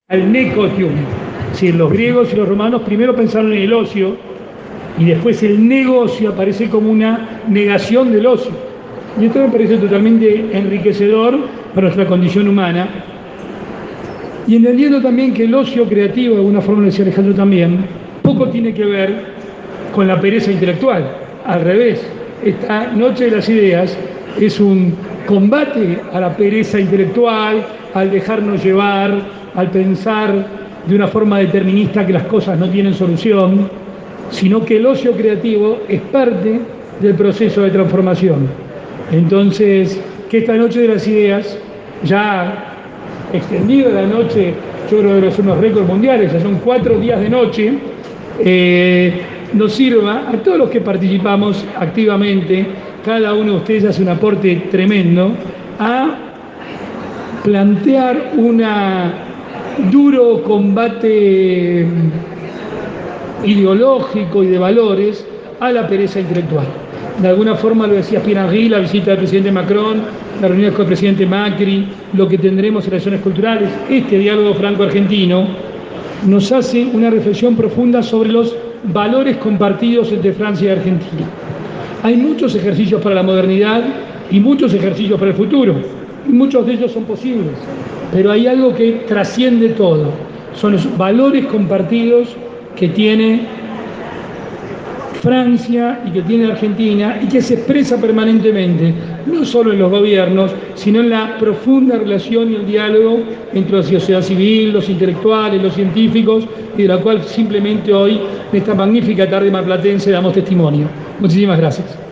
al negotium. Es decir, los griegos y los romanos primero pensaron en el ocio y después el negocio aparece como una negación del ocio. Y esto me parece totalmente enriquecedor para nuestra condición humana. Y entendiendo también que el ocio creativo, de alguna forma lo decía Alejandro también, poco tiene que ver con la pereza intelectual. Al revés, esta noche de las ideas es un combate a la pereza intelectual, al dejarnos llevar, al pensar de una forma determinista que las cosas no tienen solución, sino que el ocio creativo es parte del proceso de transformación. Entonces, que esta noche de las ideas, ya extendida la noche, yo creo que son unos récords mundiales, ya son 4 días de noche, nos sirva a todos los que participamos activamente, cada uno de ustedes hace un aporte tremendo, a plantear un duro combate ideológico y de valores a la pereza intelectual. De alguna forma, lo decía Pierre Henry, la visita del presidente Macron, la reunión con el presidente Macri, lo que tendremos en relaciones culturales, este diálogo franco-argentino, nos hace una reflexión profunda sobre los valores compartidos entre Francia y Argentina. Hay muchos ejercicios para la modernidad y muchos ejercicios para el futuro, y muchos de ellos son posibles, pero hay algo que trasciende todo, son los valores compartidos que tiene Francia y que tiene Argentina y que se expresa permanentemente, no solo en los gobiernos, sino en la profunda relación y el diálogo entre la sociedad civil, los intelectuales, los científicos, y de la cual simplemente hoy, en esta magnífica tarde marplatense, damos testimonio. Muchísimas gracias.